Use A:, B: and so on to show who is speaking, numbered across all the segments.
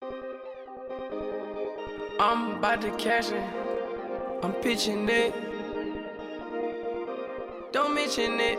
A: I'm about to cash it. I'm pitching it. Don't mention it.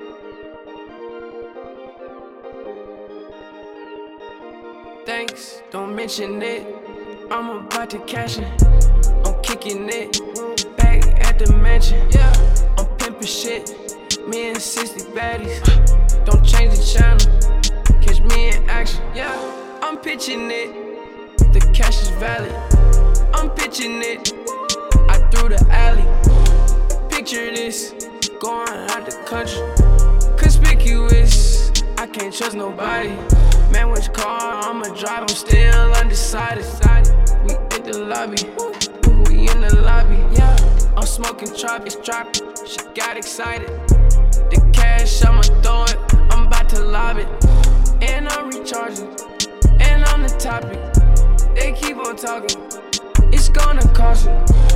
A: Thanks, don't mention it. I'm about to cash it. I'm kicking it. Back at the mansion. Yeah, I'm pimping shit. Me and 60 baddies. Don't change the channel. Catch me in action. Yeah, I'm pitching it. The cash is valid. I'm pitching it. I threw the alley. Picture this, going out the country. Conspicuous, I can't trust nobody. Man, which car I'ma drive? I'm still undecided. We in the lobby, we in the lobby. Yeah, I'm smoking trop, it's drop. She got excited. The cash, I'ma throw it. I'm about to lob it, and I'm recharging, and I'm the topic. They keep on talking, it's gonna cost you.